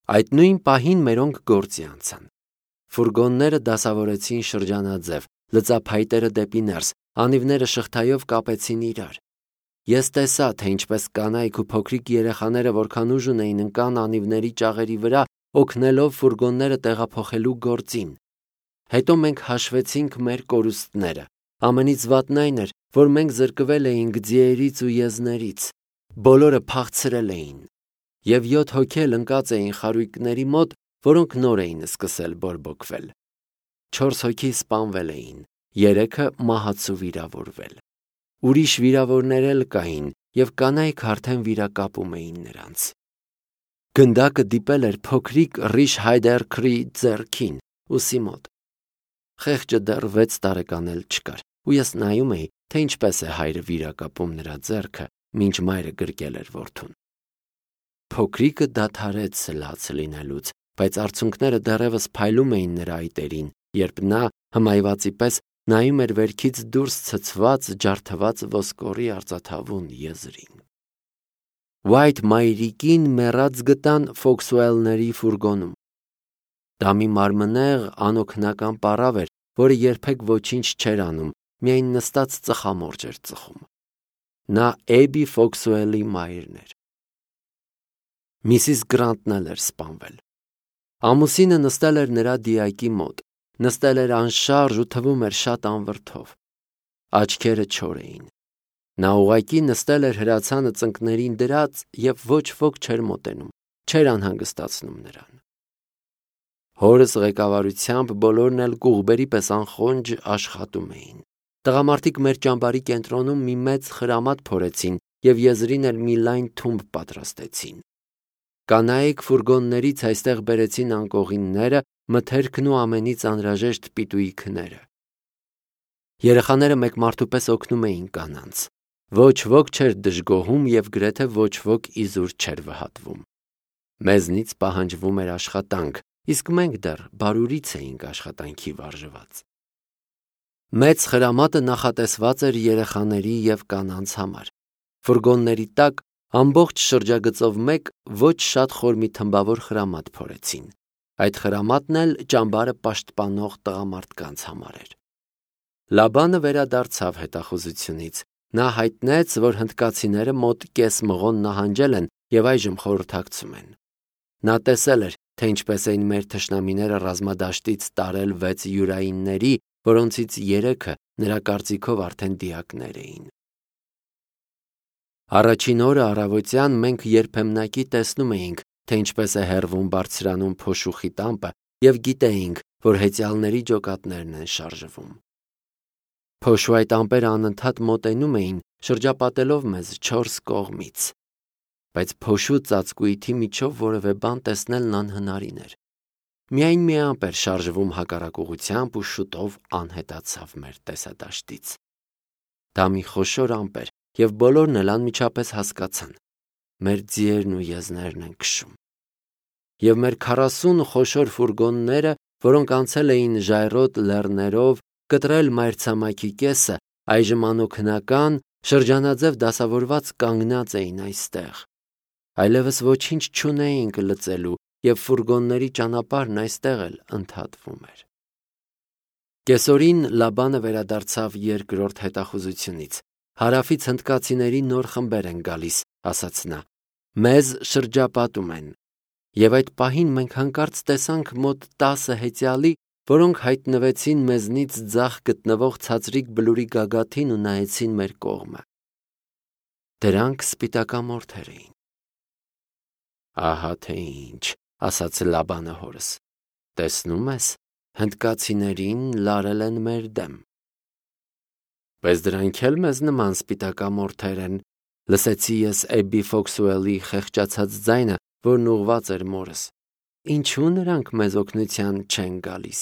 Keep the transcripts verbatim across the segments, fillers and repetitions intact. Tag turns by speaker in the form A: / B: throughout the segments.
A: Այդ նույն պահին մերոնք գործի անցան։ Ֆուրգոնները դասավորեցին շրջանաձև, լծափայտերը դեպի ներս, անիվները շղթայով կապեցին իրար։ Ես տեսա, թե ինչպես կանայք ու փոքրիկ երեխաները որքան ուժ ունեին ընկան անիվների ճաղերի վրա, օգնելով ֆուրգոնները տեղափոխելու գործին։ Հետո մենք հաշվեցինք մեր կորուստները։ Ամենից վատն այն էր, որ մենք զրկվել էինք ձիերից ու եզներից։ Բոլորը փախցրել էին։ Եվ յոթ հոգի ընկած էին խարույկների մոտ, որոնք նոր էին սկսել բորբոքվել։ Չորս հոգի սպանվել էին, երեքը մահացու վիրավորվել։ Ուրիշ վիրավորներ էլ կային, և կանայք արդեն վիրակապում էին նրանց։ Գնդակը դիպել էր փոքրիկ Ռիշ Հայդերքրի ձեռքին, ուսի մոտ։ Խեղճը դեռ վեց տարեկան էլ չկար, ու ես նայում էի, թե ինչպես է հայրը վիրակապում նրա ձեռքը, մինչ մայրը գրկել էր որդուն։ Փոքրիկը դադարեց լաց լինելուց, բայց արցունքները դեռևս փայլում էին նրա այտերին, երբ նա հմայվածի պես նայում էր վերքից դուրս ցցված, ջարդված ոսկորի արծաթավուն եզրին։ Ուայթ մայրիկին մեռած գտան Ֆոքսուելների ֆուրգոնում։ Դա մի մարմնեղ, անօգնական պառավ էր, որը երբեք ոչինչ չէր անում, միայն նստած ծխամորճ էր ծխում։ Նա Էբի Ֆոքսուելի մայրն էր։ Միսիս Գրանտն էլ էր սպանվել։ Ամուսինը նստել էր նրա դիակի մոտ, նստել էր անշարժ ու թվում էր շատ անվրդով։ Աչքերը չոր էին։ Նա ուղղակի նստել էր հրացանը ծնկներին դրած և ոչ ոք չէր մոտենում, չէր անհանգստացնում նրան։ Հորս ղեկավարությամբ բոլորն էլ կուղբերի պես անխոնջ աշխատում էին։ Տղամարդիկ մեր ճամբարի կենտրոնում մի մեծ խրամատ փորեցին և եզրին էլ մի լայն թումբ պատրաստեցին։ Կանայք ֆուրգոններից այստեղ բերեցին անկողինները, մթերքն ու ամենից անհրաժեշտ պիտույիքները։ Երեխաները մեկ մարդու պես օգնում էին կանանց։ Ոչ ոք չէր դժգոհում և գրեթե ոչ ոք իզուր չէր վհատվում։ Մեզնից պահանջվում էր աշխատանք, իսկ մենք դեռ բարուրից էինք աշխատանքի վարժված։ Մեծ խրամատը նախատեսված էր երեխաների և կանանց համար։ Ֆուրգոնների տակ ամբողջ շրջագծով մեկ ոչ շատ խոր մի թմբավոր խրամատ փորեցին։ Այդ խրամատն էլ ճամբարը պաշտպանող տղամարդկանց համար էր։ Լաբանը վերադարձավ հետախուզությունից։ Նա հայտնեց, որ հնդկացիները մոտ կես մղոն նահանջել են և այժմ խորհրդակցում են։ Նա տեսել էր, թե ինչպես էին մեր թշնամիները ռազմադաշտից տարել վեց յուրայինների, որոնցից երեքը նրա կարծիքով արդեն դիակներ էին։ Առաջին օրը առավոտյան մենք երբեմնակի տեսնում էինք, թե ինչպես է հեռվում բարձրանում փոշուխի տամպը և գիտեինք, որ հեծյալների ջոկատներն են շարժվում։ Փոշու այդ ամպերը անընդհատ մոտենում էին, շրջապատելով մեզ չորս կողմից։ Բայց փոշու ծածկույթի միջով որևէ բան տեսնելն անհնարին էր։ Միայն մի ամպ էր շարժվում հակառակ ուղղությամբ ու շուտով անհետացավ մեր տեսադաշտից։ Դա մի խոշոր ամպ էր, և բոլորն էլ անմիջապես հասկացան. մեր ձիերն ու եզներն են քշում։ Եվ մեր քառասուն խոշոր ֆուրգոնները, որոնք անցել էին ժայռոտ լեռներով, կտրել մայրցամաքի կեսը, այժմ անօգնական, շրջանաձև դասավորված կանգնած էին այստեղ։ Այլևս ոչինչ չունեինք լծելու, և ֆուրգոնների ճանապարհն այստեղ էլ ընդհատվում էր։ Կեսօրին Լաբանը վերադարձավ երկրորդ հետախուզությունից։ Հարավից հնդկացիների նոր խմբեր են գալիս, ասաց նա։ Մեզ շրջապատում են։ Եվ այդ պահին մենք հանկարծ տեսանք մոտ տասը հեծյալի, որոնք հայտնվեցին մեզնից ձախ գտնվող ցածրիկ բլուրի գագաթին ու նայեցին մեր կողմը։ Դրանք սպիտակամորթեր էին։ Ահա թե ինչ, ասաց Լաբանը հորս։ Տեսնում ես, հնդկացիներին լարել են մեր դեմ։ Բայց դրանք էլ մեզ նման սպիտակամորթեր են, լսեցի ես Էբբի Ֆոքսուելի խեղճացած ձայնը, որն ուղղված էր մորս։ Ինչու նրանք մեզ օգնության չեն գալիս։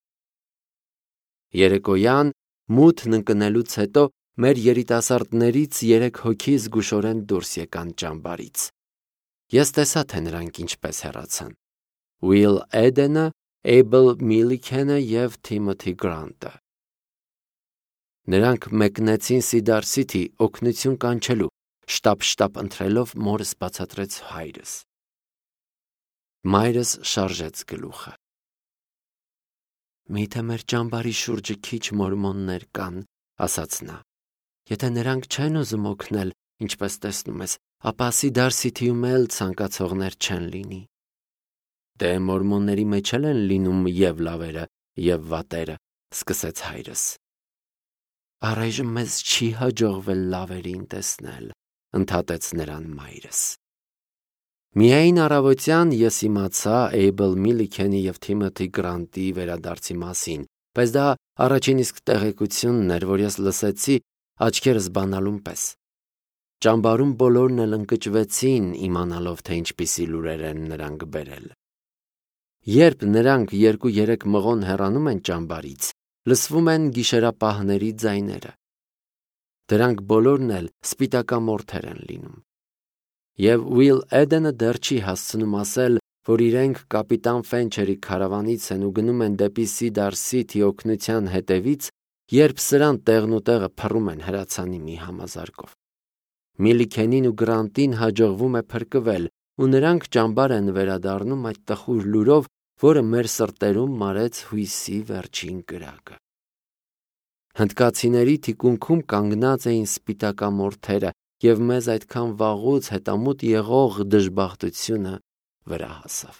A: Երեկոյան մութն ընկնելուց հետո մեր երիտասարդներից երեք հոգի զգուշորեն դուրս եկան ճամբարից։ Ես տեսա, թե նրանք ինչպես հեռացան։ Ուիլ Էդենը, Էյբլ Միլիքենը և Թիմոթի Գրանտը։ Նրանք մեկնեցին Սիդար Սիթի օգնություն կանչելու, շտապ-շտապ ընթրելով մորս բացատրեց հայրս։ Մայրս շարժեց գլուխը։ Միթե մեր ճամբարի շուրջը քիչ մորմոններ կան, ասաց նա։ Եթե նրանք չեն ուզում օգնել, ինչպես տեսնում ես, ապա Սիդար Սիթիում էլ ցանկացողներ չեն լինի։ Դե մորմոնների մեջ էլ են լինում եւ լավերը, եւ վատերը, սկսեց հայրս։ Առայժմ մեզ չի հաջողվել լավերին տեսնել, ընդհատեց նրան մայրս։ Միայն առավոտյան ես իմացա Էյբլ Միլիքենի եւ Թիմոթի Գրանտի վերադարձի մասին, բայց դա առաջին իսկ տեղեկությունն էր, որ ես լսեցի աչքերս բանալուն պես։ Ճամբարում բոլորն էլ ընկճվեցին, իմանալով, թե ինչպիսի լուրեր են նրանք բերել։ Երբ նրանք երկու-երեք մղոն հեռանում են ճամբարից, լսվում են գիշերապահների ձայները։ Դրանք բոլորն էլ սպիտակամորթեր են լինում։ Եվ Ուիլ Էդենը դեռ չի հասցնում ասել, որ իրենք կապիտան Ֆենչերի քարավանից են ու գնում են դեպի Սիդար Սիթի օգնության հետևից, երբ սրան տեղն ու տեղը փռում են հրացանի մի համազարկով։ Միլիքենին ու Գրանտին հաջողվում է փրկվել, ու նրանք ճամբար են վերադառնում այդ տխուր լուրով, որը մեր սրտերում մարեց հույսի վերջին կրակը։ Հնդկացիների թիկունքում կանգնած էին սպիտակամորթերը, և մեզ այդքան վաղուց հետամուտ եղող դժբախտությունը վրա հասավ։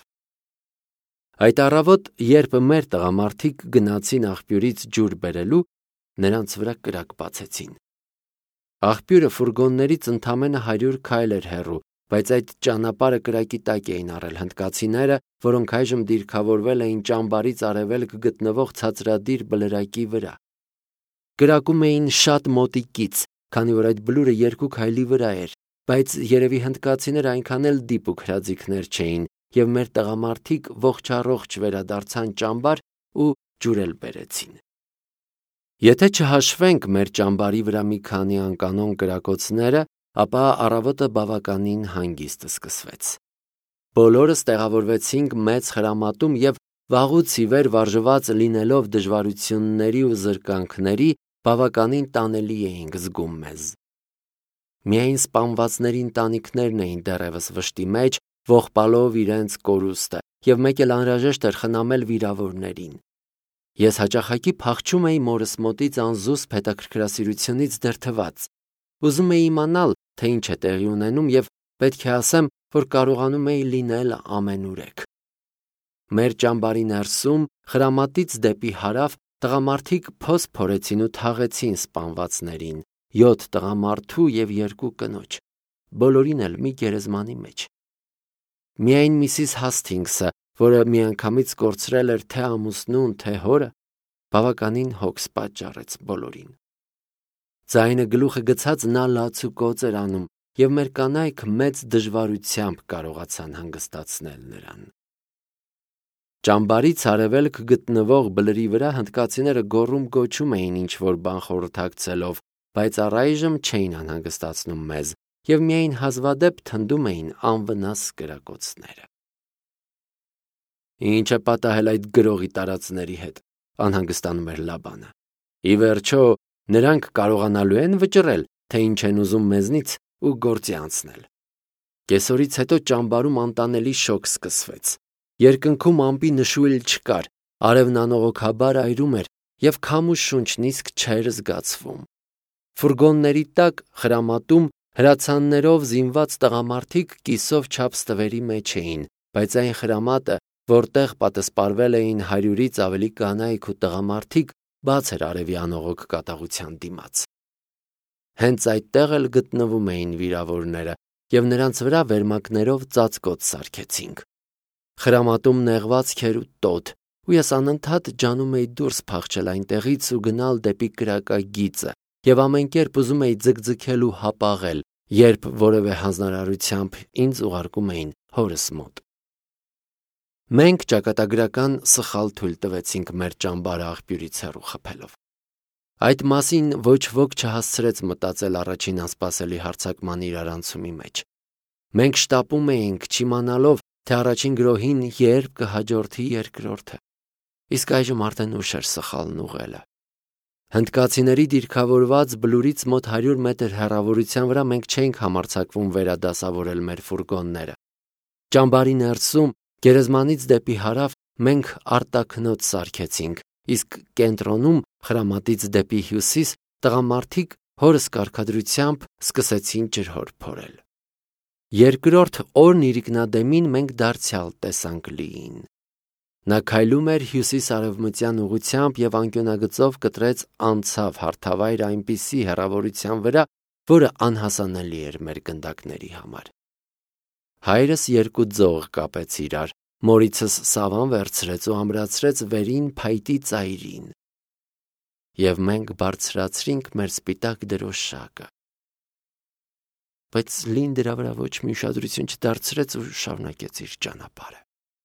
A: Այդ առավոտ, երբ մեր տղամարդիկ գնացին աղբյուրից ջուր բերելու, նրանց վրա կրակ բացեցին։ Աղբյուրը ֆուրգոններից ընդամենը հարյուր քայլ էր հեռու, բայց այդ ճանապարհը կրակի տակ էին առել հնդկացիները, որոնք այժմ դիրքավորվել էին ճամբարից արևելք գտնվող ցածրադիր բլրակի վրա։ Կրակում էին շատ մոտիկից, քանի որ այդ բլուրը երկու քայլի վրա էր, բայց երևի հնդկացիները այնքան էլ դիպուկ հրաձիգներ չէին, և մեր տղամարդիկ ողջ-առողջ վերադարձան ճամբար ու ջուր էլ բերեցին։ Եթե չհաշվենք մեր ճամբարի վրա մի քանի անկանոն կրակոցները, ապա առավոտը բավականին հանգիստ սկսվեց։ Բոլորս տեղավորվեցինք մեծ խրամատում և վաղուց ի վեր վարժված լինելով դժվարությունների ու զրկանքների, բավականին տանելի էինք զգում մեզ։ Միայն սպանվածների ընտանիքներն էին դեռևս վշտի մեջ, ողբալով իրենց կորուստը, և մեկ էլ անհրաժեշտ էր խնամել վիրավորներին։ Ես հաճախակի փախչում էի մորս մոտից անզուսպ հետաքրքրասիրությունից դրդված։ Ուզում էի իմանալ, թե ինչ է տեղի ունենում, և պետք է ասեմ, որ կարողանում էի լինել ամենուրեք։ Մեր ճամբարի ներսում, խրամատից դեպի հարավ, տղամարդիկ փոս փորեցին ու թաղեցին սպանվածներին, յոթ տղամարդու և երկու կնոջ, բոլորին էլ մի գերեզմանի մեջ։ Միայն Միսիս Հասթինգսը, որը միանգամից կորցրել էր թե ամուսնուն, թե հորը, բավականին հոգս պատճառեց բոլորին։ Ձայնը գլուխը գցած նա լացուկոծ էր անում, և մեր կանայք մեծ դժվարությամբ կարողացան հանգստացնել նրան։ Ճամբարից արևելք գտնվող բլրի վրա հնդկացիները գոռում-գոչում էին ինչ-որ բան խորհրդակցելով, բայց առայժմ չէին անհանգստացնում մեզ, և միայն հազվադեպ թնդում էին անվնաս կրակոցները։ Ինչ է պատահել այդ գրողի տարածների հետ, անհանգստանում էր Լաբանը։ Ի վերջո, նրանք կարողանալու են վճռել, թե ինչ են ուզում մեզնից ու գործի անցնել։ Կեսօրից հետո ճամբարում անտանելի շոկ սկսվեց։ Երկնքում ամպի նշույլ չկար, արևն անողոքաբար այրում էր, և քամու շունչն իսկ չէր զգացվում։ Ֆուրգոնների տակ, խրամատում, հրացաններով զինված տղամարդիկ կիսով չափ ստվերի մեջ էին, բայց այն խրամատը, որտեղ պատսպարվել էին հարյուրից ավելի կանայք ու տղամարդիկ, բաց էր արևի անողոք կատաղության դիմաց։ Հենց այդտեղ էլ գտնվում էին վիրավորները, և նրանց վրա վերմակներով ծածկոց սարքեցինք։ Խրամատում նեղվածք էր ու տոտ, ու ես անընդհատ ջանում էի դուրս փախչել այնտեղից ու գնալ դեպի կրակագիծը, և ամեն կերպ ուզում էի ձգձգել ու հապաղել, երբ որևէ հանձնարարությամբ ինձ ուղարկում էին հորս մոտ։ Մենք ճակատագրական սխալ թույլ տվեցինք մեր ճամբարը աղբյուրից հեռու խփելով։ Այդ մասին ոչ ոք չհասցրեց մտածել առաջին անսպասելի հարձակման իրարանցումի մեջ։ Մենք շտապում էինք, չիմանալով, թե առաջին գրոհին երբ կհաջորդի երկրորդը։ Իսկ այժմ արդեն ուշ էր սխալն ուղղելը։ Հնդկացիների դիրքավորված բլուրից մոտ հարյուր մետր հեռավորության վրա մենք չէինք համարձակվում վերադասավորել մեր ֆուրգոնները։ Ճամբարի ներսում, Գերեզմանից դեպի հարավ մենք արտաքնոց սարքեցինք, իսկ կենտրոնում խրամատից դեպի հյուսիս տղամարդիկ հորս կարգադրությամբ սկսեցին ջրհոր փորել։ Երկրորդ օրն իրիկնադեմին մենք դարձյալ տեսանք լիին։ Նա քայլում էր հյուսիս-արևմտյան ուղղությամբ և անկյունագծով կտրեց անցավ հարթավայր այնպիսի հեռավորության վրա, որը անհասանելի էր մեր գնդակների համար։ Հայրս երկու ձող կապեց իրար, մորիցս սավան վերցրեց ու ամրացրեց վերին փայտի ծայրին, և մենք բարձրացրինք մեր սպիտակ դրոշակը։ Բայց Լին դրա վրա ոչ մի ուշադրություն չդարձրեց ու շարունակեց իր ճանապարհը։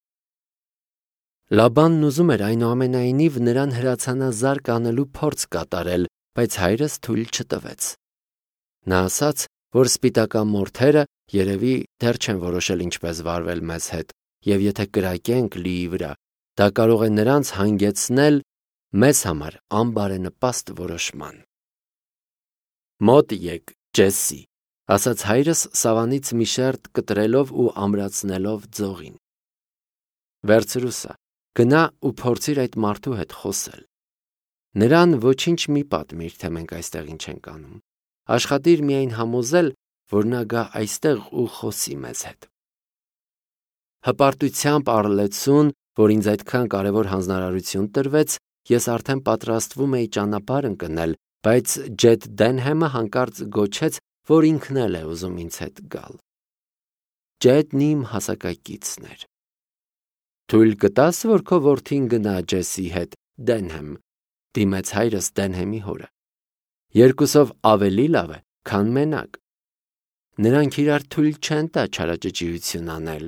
A: Լաբանն ուզում էր այնուամենայնիվ նրան հրացանազարկ անելու փորձ կատարել, բայց հայրս թույլ չտվեց։ Նա ասաց, որ սպիտակամորթերը երևի դեռ չեն որոշել ինչպես վարվել մեզ հետ, և եթե կրակենք Լիի վրա, դա կարող է նրանց հանգեցնել մեզ համար անբարենպաստ որոշման։ Մոտ եկ, Ջեսսի, ասաց հայրս սավանից մի շերտ կտրելով ու ամրացնելով ձողին։ Վերցրու սա, գնա ու փորձիր այդ մարդու հետ խոսել։ Նրան ոչինչ մի պատմիր, թե մենք այստեղ ինչ ենք անում։ Աշխատիր միայն համոզել, որ նա գա այստեղ ու խոսի մեզ հետ։ Հպարտությամբ առլեցուն, որ ինձ այդքան կարևոր հանձնարարություն տրվեց, ես արդեն պատրաստվում էի ճանապարհ ընկնել, բայց Ջեդ Դենհեմը հանկարծ գոչեց, որ ինքն էլ է ուզում ինձ հետ գալ։ Ջեդն իմ հասակակիցն էր։ Թույլ կտա՞ս, որ քո որդին գնա Ջեսսի հետ, Դենհեմ, դիմեց հայրս Դենհեմի հորը։ Երկուսով ավելի լավ է, քան մենակ։ Նրանք իրար թույլ չեն տա չարաճճիություն անել։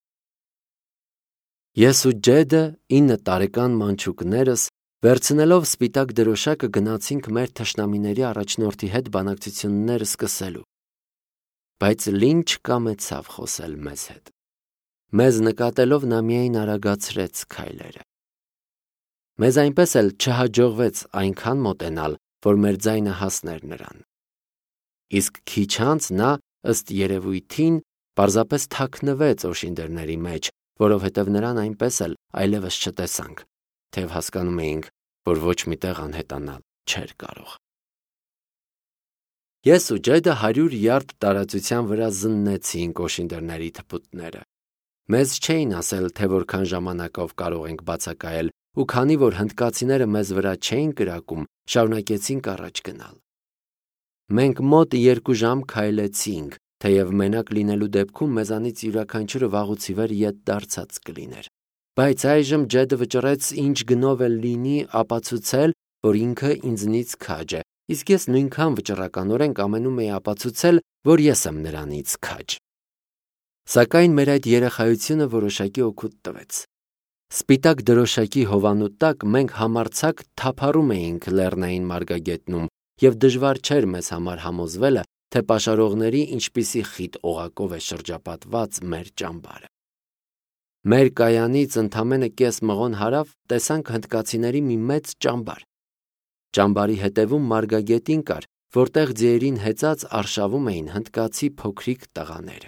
A: Ես ու Ջեդը, ինը տարեկան մանչուկներս, վերցնելով սպիտակ դրոշակը գնացինք մեր թշնամիների առաջնորդի հետ բանակցություններ սկսելու։ Բայց Լին չկամեցավ խոսել մեզ հետ։ Մեզ նկատելով նա միայն արագացրեց քայլերը։ Մեզ այնպես էլ չհաջողվեց այնքան մոտենալ, որ մեր ձայնը հասներ նրան։ Իսկ քիչ անց նա, ըստ երևույթին, պարզապես թաքնվեց օշինդերների մեջ, որովհետև նրան այնպես էլ այլևս չտեսանք, թեև հասկանում էինք, որ ոչ մի տեղ անհետանալ չէր կարող։ Ես ու Ջեդը հարյուր յարդ տարածության վրա զննեցինք օշինդերների թփուտները։ Մեզ չէին ասել, թե որքան ժամանակով կարող ենք բացակայել, ու քանի որ հնդկացիները մեզ վրա չէին կրակում, շարունակեցինք առաջ գնալ։ Մենք մոտ երկու ժամ քայլեցինք, թեև մենակ լինելու դեպքում մեզանից յուրաքանչյուրը վաղուց ի վեր ետ դարձած կլիներ։ Բայց այժմ Ջեդը վճռեց ինչ գնով էլ լինի ապացուցել, որ ինքը ինձնից քաջ է, իսկ ես նույնքան վճռականորեն կամենում էի ապացուցել, որ ես եմ նրանից քաջ։ Սակայն մեր այդ երեխայությունը որոշակի օգուտ տվեց։ Սպիտակ դրոշակի հովանու տակ մենք համարձակ թափառում էինք լեռնային մարգագետնում, և դժվար չէր մեզ համար համոզվելը, թե պաշարողների ինչպիսի խիտ օղակով է շրջապատված մեր ճամբարը։ Մեր կայանից ընդամենը կես մղոն հարավ տեսանք հնդկացիների մի մեծ ճամբար։ Ճամբարի հետևում մարգագետին կար, որտեղ ձիերին հեծած արշավում էին հնդկացի փոքրիկ տղաները։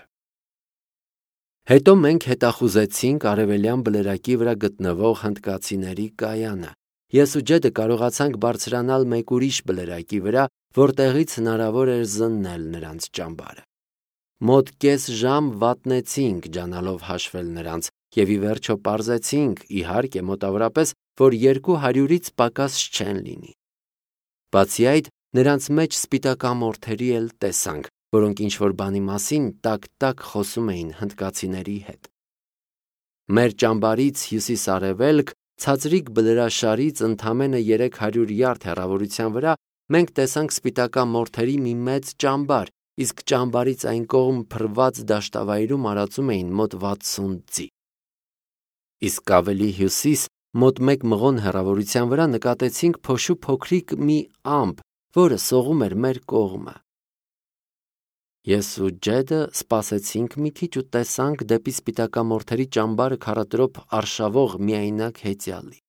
A: Հետո մենք հետախուզեցինք արևելյան բլրակի վրա գտնվող հնդկացիների կայանը։ Ես ու Ջեդը կարողացանք բարձրանալ մեկ ուրիշ բլրակի վրա, որտեղից հնարավոր էր զննել նրանց ճամբարը։ Մոտ կես ժամ վատնեցինք ջանալով հաշվել նրանց, և ի վերջո պարզեցինք, իհարկե մոտավորապես, որ երկու հարյուրից պակաս չեն լինի։ Բացի այդ, նրանց մեջ սպիտակամորթերի էլ տեսանք, որոնք ինչ-որ բանի մասին տակ-տակ խոսում էին հնդկացիների հետ։ Մեր ճամբարից հյուսիս-արևելք, ցածրիկ բլրաշարից ընդամենը երեք հարյուր յարդ հեռավորության վրա մենք տեսանք սպիտակամորթերի մի մեծ ճամբար, իսկ ճամբարից այն կողմ փռված դաշտավայրում արածում էին մոտ վաթսուն ձի։ Իսկ ավելի հյուսիս, մոտ մեկ մղոն հեռավորության վրա նկատեցինք փոշու փոքրիկ մի ամպ, որը սողում էր մեր կողմը։ Ես ու Ջեդը սպասեցինք մի քիչ ու տեսանք դեպի սպիտակամորթերի ճամբարը քառատրոփ արշավող միայնակ հեծյալի։